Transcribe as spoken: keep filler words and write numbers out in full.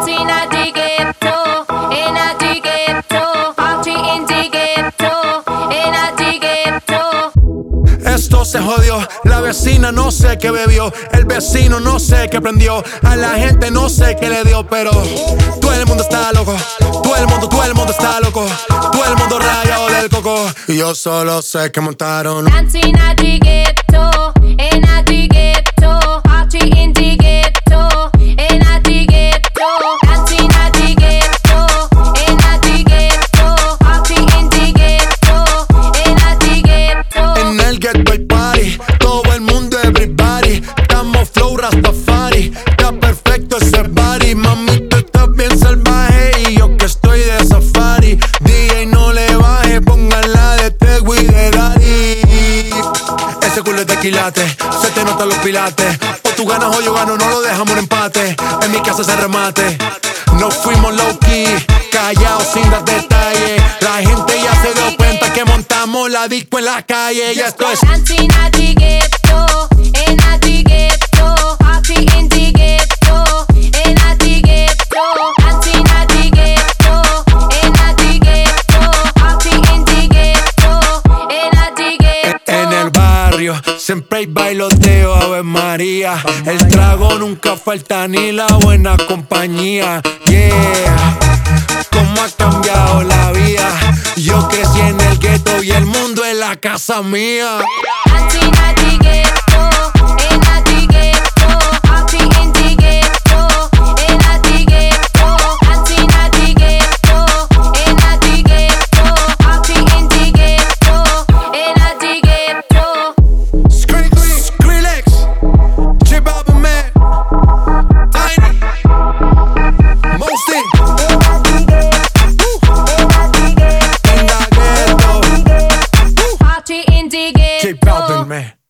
dancing at the ghetto, in a the ghetto, party in the ghetto, in a the ghetto. Esto se jodió, la vecina no sé qué bebió, el vecino no sé qué prendió, a la gente no sé qué le dio, pero todo el mundo está loco, todo el mundo, todo el mundo está loco, todo el mundo rayado del coco, y yo solo sé que montaron. Dancing at the ghetto, in a the ghetto, party in the ghetto, in a the ghetto, dancing at the ghetto, in a the ghetto, party in the ghetto, in a the ghetto. En el ghetto hay party, todo el mundo everybody, estamos flow Rastafari, está perfecto ese body, mami tú estás bien salvaje y yo que estoy de safari, D J no le baje, póngala de Tego y de Daddy. Ese culo es de quilate, se te notan los pilates, o tú ganas o yo gano, no lo dejamos en empate, en mi casa se remate. Nos fuimos low key, callados sin dar detalles, la gente ya se dio cuenta que montamos la disco en la calle, ya esto es. Dancing at the ghetto, in a the ghetto, party in the ghetto, in a the ghetto, dancing at the ghetto, in a the ghetto, party in the ghetto, in a the ghetto. En el barrio siempre hay bailoteo, Ave María. El trago nunca falta ni la buena compañía. Yeah, cómo ha cambiado la vida. Yo crecí en el gueto y el mundo es la casa mía. Dancing at the ghetto, in a the ghetto, party in the ghetto, in a the ghetto, dancing at the ghetto, in a the ghetto, party in the ghetto, in a the ghetto. Skrillex, J Balvin, man, Tiny, Mosty, Party in the ghetto. J Balvin, man.